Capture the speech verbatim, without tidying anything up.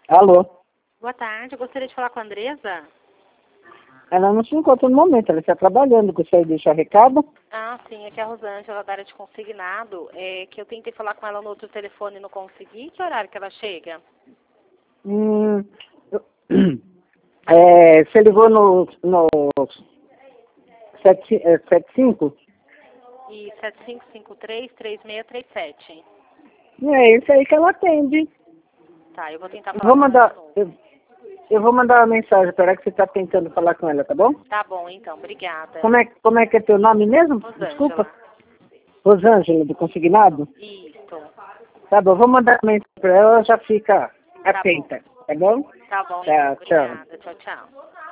Alô? Boa tarde, eu gostaria de falar com a Andresa. Ela não se encontra no momento, ela está trabalhando. Gostaria de deixar recado? Ah, sim, aqui é a Rosângela, da área de consignado. É que eu tentei falar com ela no outro telefone e não consegui. Que horário que ela chega? Hum, eu- é, você ligou no, no sete cinco? E sete cinco cinco três, três seis três sete. É isso aí que ela atende. Tá, eu vou tentar Eu falar vou com ela de mandar, novo. eu, eu vou mandar uma mensagem para ela que você está tentando falar com ela, tá bom? Tá bom, então, obrigada. Como é, como é que é teu nome mesmo? Desculpa. Rosângela. Rosângela, do Consignado? Isso. Tá bom, vou mandar uma mensagem para ela, ela já fica Tá bom. atenta, tá bom? Tá bom, Tá, então, tchau. obrigada. Tchau, tchau.